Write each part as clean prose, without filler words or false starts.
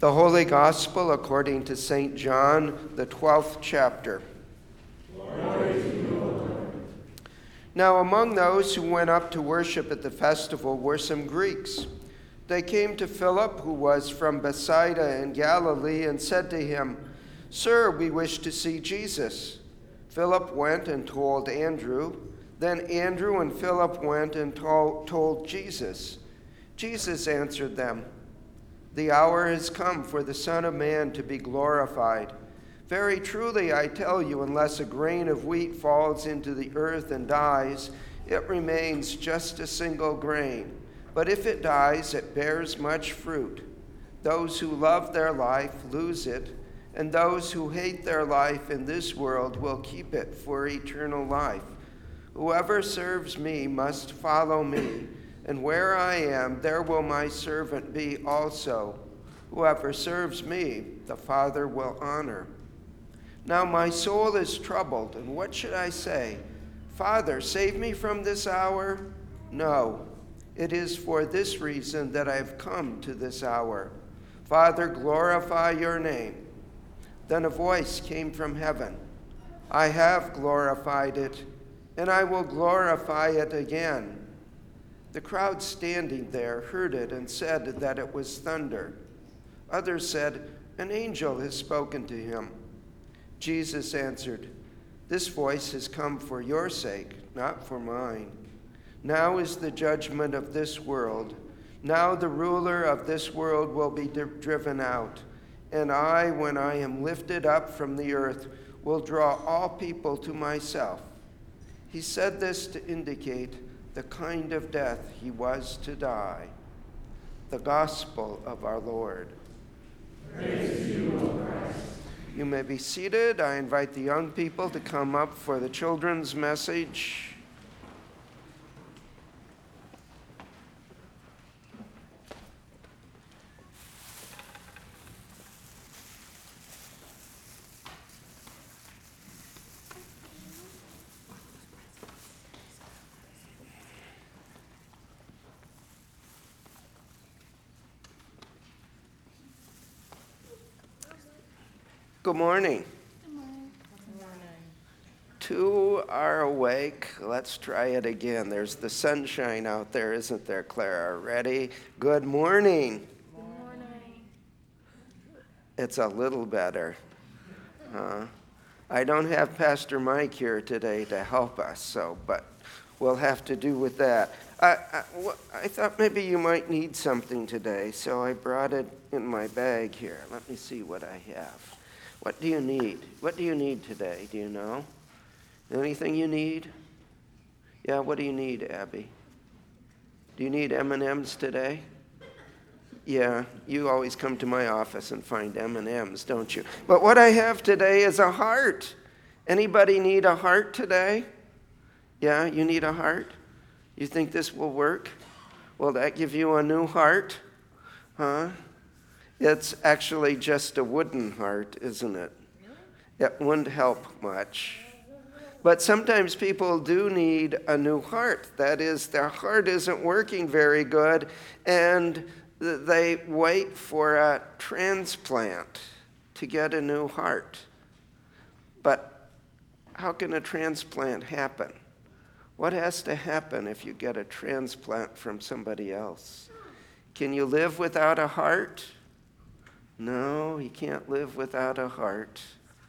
The Holy Gospel according to St. John, the 12th chapter. Glory to you, Lord. Now among those who went up to worship at the festival were some Greeks. They came to Philip, who was from Bethsaida in Galilee, and said to him, "Sir, we wish to see Jesus." Philip went and told Andrew. Then Andrew and Philip went and told Jesus. Jesus answered them, "The hour has come for the Son of Man to be glorified. Very truly I tell you, unless a grain of wheat falls into the earth and dies, it remains just a single grain. But if it dies, it bears much fruit. Those who love their life lose it, and those who hate their life in this world will keep it for eternal life. Whoever serves me must follow me, and where I am, there will my servant be also. Whoever serves me, the Father will honor. Now my soul is troubled, and what should I say? Father, save me from this hour? No, it is for this reason that I have come to this hour. Father, glorify your name." Then a voice came from heaven. "I have glorified it, and I will glorify it again." The crowd standing there heard it and said that it was thunder. Others said, "An angel has spoken to him." Jesus answered, "This voice has come for your sake, not for mine. Now is the judgment of this world. Now the ruler of this world will be driven out. And I, when I am lifted up from the earth, will draw all people to myself." He said this to indicate the kind of death he was to die. The Gospel of our Lord. Praise to you, O Christ. You may be seated. I invite the young people to come up for the children's message. Good morning. Good morning. Two are awake. Let's try it again. There's the sunshine out there, isn't there, Clara? Ready? Good morning. Good morning. It's a little better. I don't have Pastor Mike here today to help us, but we'll have to do with that. I thought maybe you might need something today, so I brought it in my bag here. Let me see what I have. What do you need? What do you need today? Do you know? Anything you need? Yeah, what do you need, Abby? Do you need M&Ms today? Yeah, you always come to my office and find M&Ms, don't you? But what I have today is a heart. Anybody need a heart today? Yeah, you need a heart? You think this will work? Will that give you a new heart? Huh? It's actually just a wooden heart, isn't it? It wouldn't help much. But sometimes people do need a new heart. That is, their heart isn't working very good, and they wait for a transplant to get a new heart. But how can a transplant happen? What has to happen if you get a transplant from somebody else? Can you live without a heart? No, you can't live without a heart.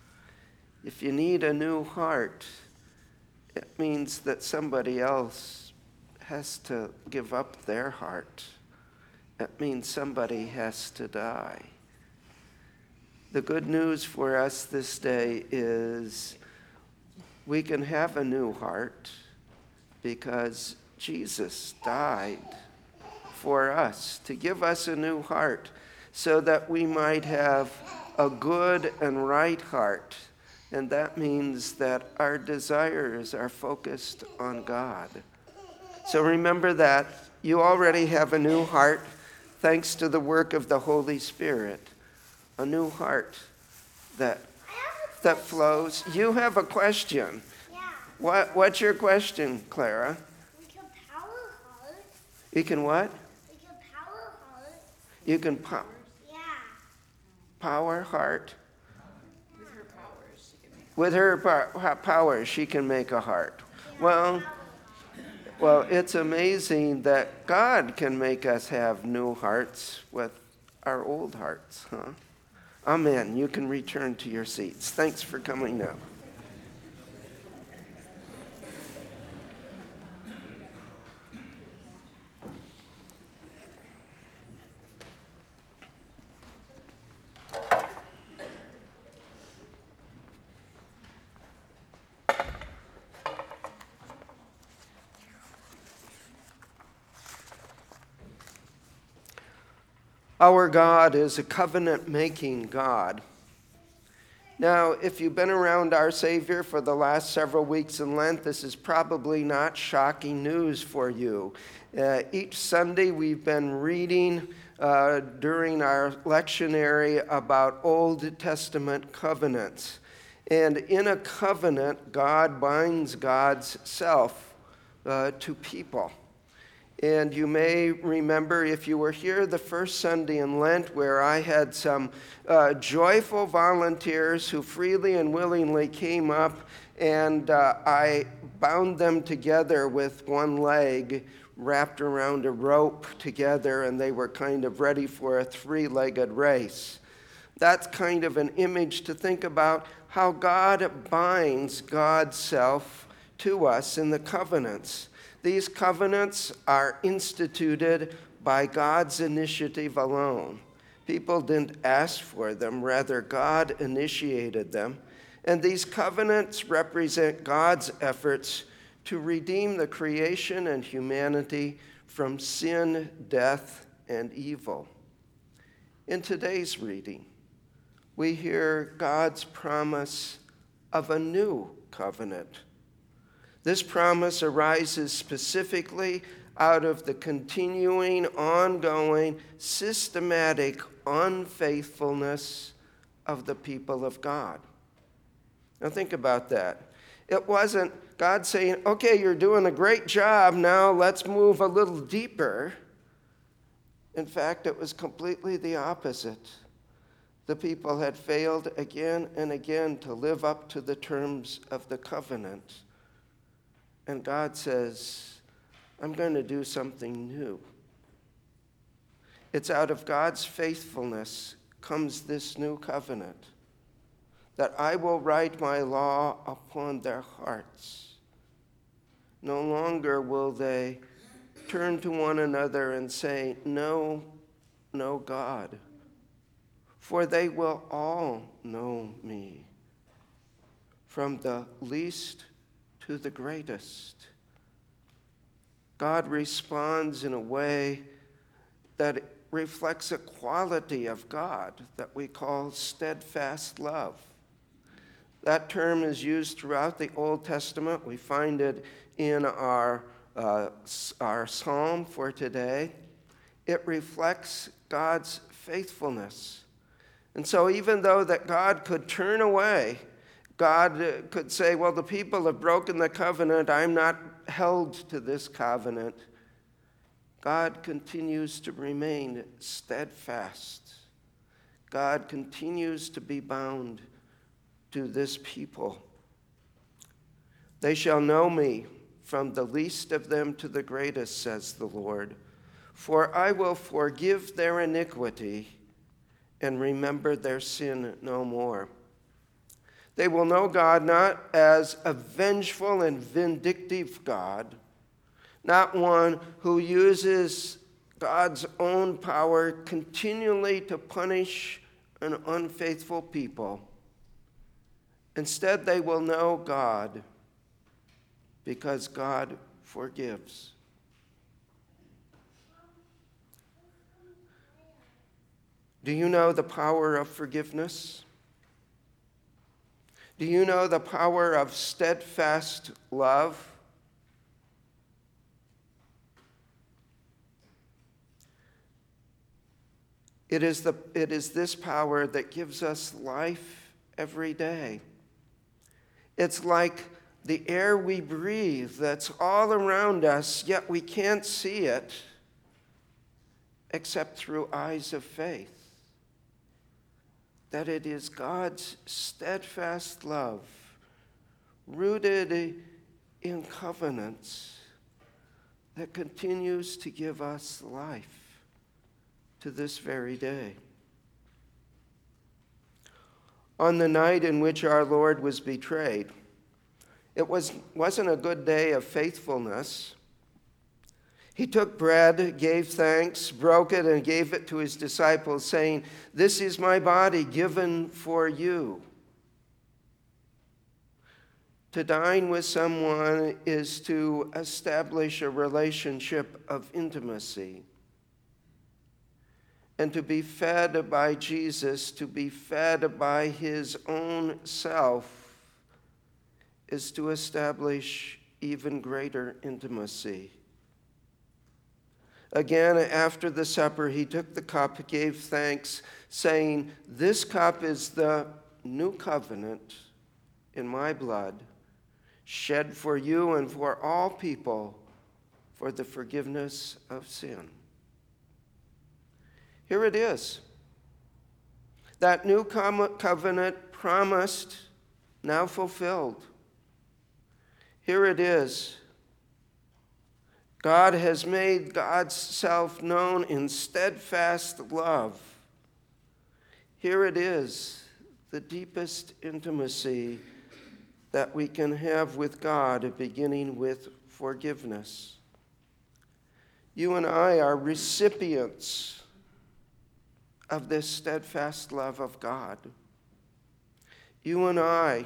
If you need a new heart, it means that somebody else has to give up their heart. It means somebody has to die. The good news for us this day is we can have a new heart because Jesus died for us to give us a new heart, so that we might have a good and right heart. And that means that our desires are focused on God. So remember that you already have a new heart thanks to the work of the Holy Spirit. A new heart that flows. You have a question. Yeah. What's your question, Clara? We can power heart. You can what? We can power heart. You can power. Yeah. power heart? With her powers, she can make a heart. Well, it's amazing that God can make us have new hearts with our old hearts, huh? Amen. You can return to your seats. Thanks for coming now. Our God is a covenant-making God. Now, if you've been around our Savior for the last several weeks in Lent, this is probably not shocking news for you. Each Sunday we've been reading during our lectionary about Old Testament covenants. And in a covenant, God binds God's self to people. And you may remember, if you were here the first Sunday in Lent, where I had some joyful volunteers who freely and willingly came up, and I bound them together with one leg wrapped around a rope together, and they were kind of ready for a three-legged race. That's kind of an image to think about how God binds God's self to us in the covenants. These covenants are instituted by God's initiative alone. People didn't ask for them, rather God initiated them. And these covenants represent God's efforts to redeem the creation and humanity from sin, death, and evil. In today's reading, we hear God's promise of a new covenant. This promise arises specifically out of the continuing, ongoing, systematic unfaithfulness of the people of God. Now think about that. It wasn't God saying, okay, you're doing a great job, now let's move a little deeper. In fact, it was completely the opposite. The people had failed again and again to live up to the terms of the covenant. And God says, I'm going to do something new. It's out of God's faithfulness comes this new covenant, that I will write my law upon their hearts. No longer will they turn to one another and say, no, no God, for they will all know me, from the least to the greatest. God responds in a way that reflects a quality of God that we call steadfast love. That term is used throughout the Old Testament. We find it in our psalm for today. It reflects God's faithfulness. And so even though that God could turn away, God could say, well, the people have broken the covenant. I'm not held to this covenant. God continues to remain steadfast. God continues to be bound to this people. They shall know me from the least of them to the greatest, says the Lord. For I will forgive their iniquity and remember their sin no more. They will know God not as a vengeful and vindictive God, not one who uses God's own power continually to punish an unfaithful people. Instead, they will know God because God forgives. Do you know the power of forgiveness? Do you know the power of steadfast love? It is this power that gives us life every day. It's like the air we breathe that's all around us, yet we can't see it except through eyes of faith. that it is God's steadfast love, rooted in covenants, that continues to give us life to this very day. On the night in which our Lord was betrayed, it wasn't a good day of faithfulness. He took bread, gave thanks, broke it, and gave it to his disciples, saying, "This is my body given for you." To dine with someone is to establish a relationship of intimacy. And to be fed by Jesus, to be fed by his own self, is to establish even greater intimacy. Again, after the supper, he took the cup, gave thanks, saying, "This cup is the new covenant in my blood, shed for you and for all people for the forgiveness of sin." Here it is. That new covenant promised, now fulfilled. Here it is. God has made God's self known in steadfast love. Here it is, the deepest intimacy that we can have with God, beginning with forgiveness. You and I are recipients of this steadfast love of God. You and I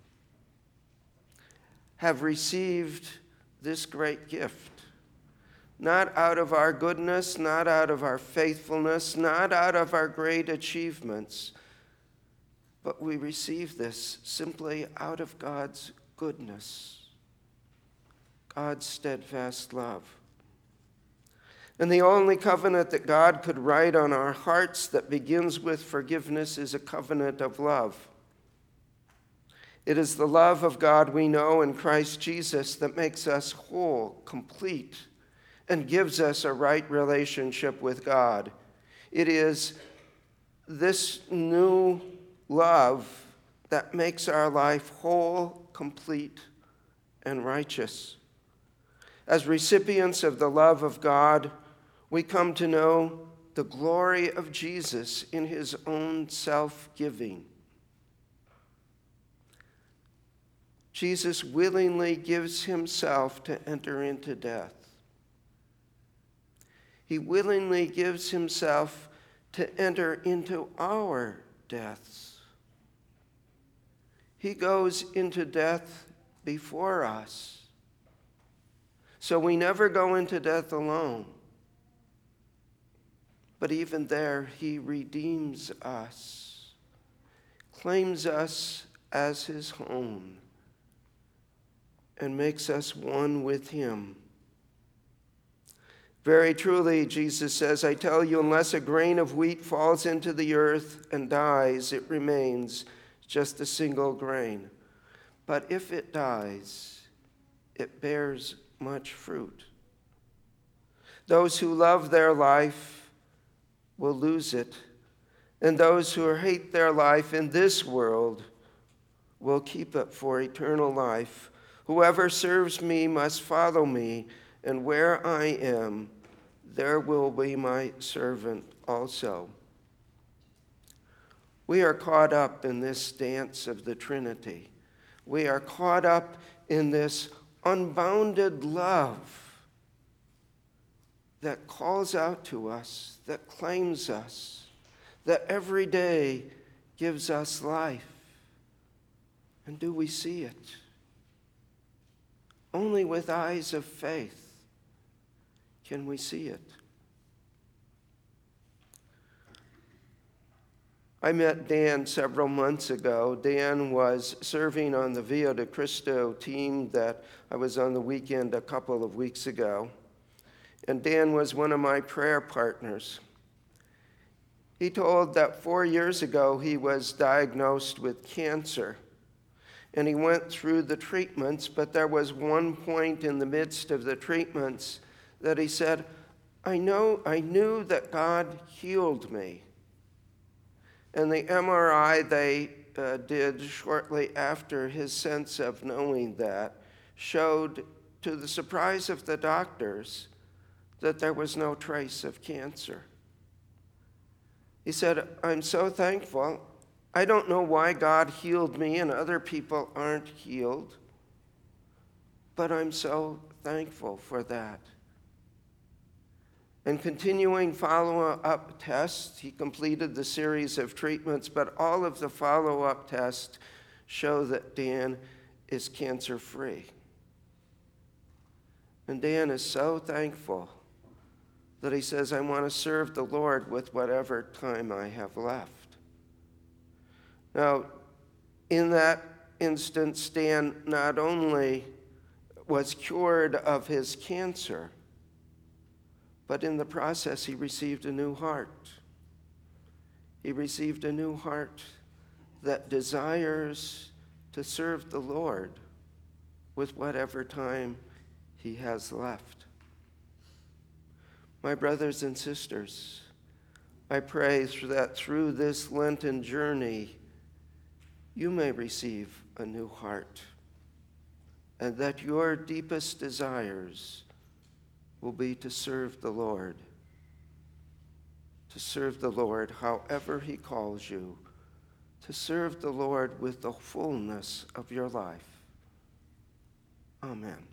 have received this great gift, not out of our goodness, not out of our faithfulness, not out of our great achievements, but we receive this simply out of God's goodness, God's steadfast love. And the only covenant that God could write on our hearts that begins with forgiveness is a covenant of love. It is the love of God we know in Christ Jesus that makes us whole, complete, and gives us a right relationship with God. It is this new love that makes our life whole, complete, and righteous. As recipients of the love of God, we come to know the glory of Jesus in his own self-giving. Jesus willingly gives himself to enter into death. He willingly gives himself to enter into our deaths. He goes into death before us. So we never go into death alone. But even there, he redeems us, claims us as his own, and makes us one with him. Very truly, Jesus says, "I tell you, unless a grain of wheat falls into the earth and dies, it remains just a single grain. But if it dies, it bears much fruit. Those who love their life will lose it, and those who hate their life in this world will keep it for eternal life. Whoever serves me must follow me, and where I am, there will be my servant also." We are caught up in this dance of the Trinity. We are caught up in this unbounded love that calls out to us, that claims us, that every day gives us life. And do we see it? Only with eyes of faith can we see it. I met Dan several months ago. Dan was serving on the Via de Cristo team that I was on the weekend a couple of weeks ago. And Dan was one of my prayer partners. He told that 4 years ago he was diagnosed with cancer. And he went through the treatments, but there was one point in the midst of the treatments that he said, I knew that God healed me. And the MRI they did shortly after his sense of knowing that showed, to the surprise of the doctors, that there was no trace of cancer. He said, "I'm so thankful. I don't know why God healed me and other people aren't healed, but I'm so thankful for that." And continuing follow-up tests, he completed the series of treatments, but all of the follow-up tests show that Dan is cancer-free. And Dan is so thankful that he says, "I want to serve the Lord with whatever time I have left." Now, in that instance, Dan not only was cured of his cancer, but in the process, he received a new heart. He received a new heart that desires to serve the Lord with whatever time he has left. My brothers and sisters, I pray that through this Lenten journey, you may receive a new heart, and that your deepest desires will be to serve the Lord however he calls you, to serve the Lord with the fullness of your life. Amen.